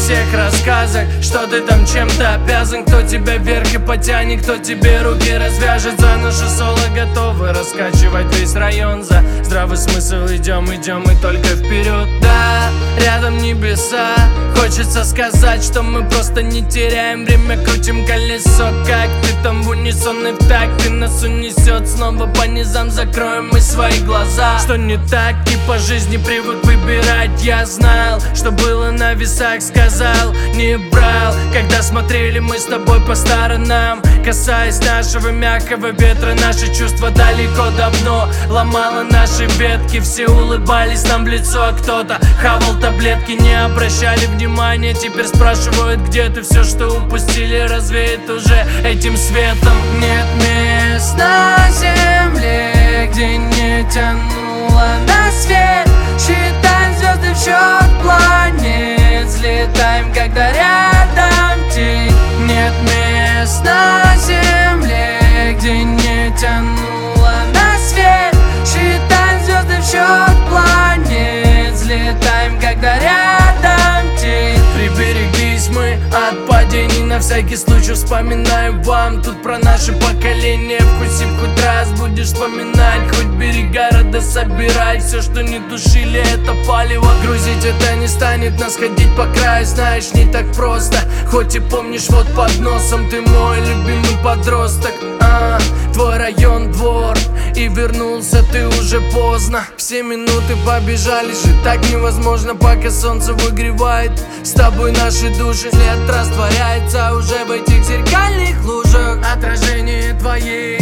всех рассказах, что ты там чем-то обязан. Кто тебя вверх и потянет, кто тебе руки развяжет. За наше соло готовы раскачивать весь район. За здравый смысл идем и только вперед. Да, рядом небеса. Хочется сказать, что мы просто не теряем время, крутим колесо, как ты там в унисон и в такт. И нас унесет снова по низам, закроем мы свои глаза. Что не так и по жизни привык выбирать. Я знал, что было на весах, сказал, не брал. Когда смотрели мы с тобой по сторонам, касаясь нашего мягкого ветра, наши чувства далеко давно ломало наши ветки. Все улыбались нам в лицо, а кто-то хавал таблетки. Не обращали внимания, теперь спрашивают, где ты. Все, что упустили, развеет уже этим светом. Нет мест на земле, где не тянуло на свет. Считаем звезды в счет планет, взлетаем, когда рядом тень. Нет мест на земле, где не тянуло на свет. Считаем звезды в счет планет, взлетаем, когда рядом тень. Прибереглись мы от падений, на всякий случай вспоминаем вам. Тут про наше поколение, вкусив хоть раз будешь вспоминать. Хоть берега рода собирать, все, что не тушили, это палево. Грузить это не станет нас ходить по краю, знаешь, не так просто. Хоть и помнишь, вот под носом ты мой любимый подросток. Твой район, двор, и вернулся ты уже поздно. Все минуты побежали, жить так невозможно, пока солнце выгревает с тобой наши души. След растворяется уже в этих зеркальных лужах. Отражение твоей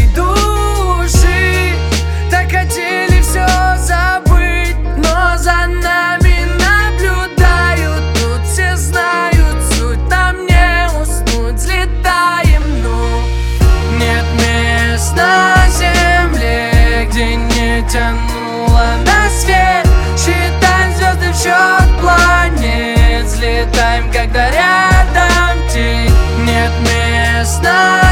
души. Так хотели все забыть, но за нами наблюдают. Тут все знают суть, нам не уснуть, взлетаем, ну. Нет мест на земле, где не тянуло на свет. Считаем звезды в счет планет, взлетаем, когда рядом тень. Нет мест на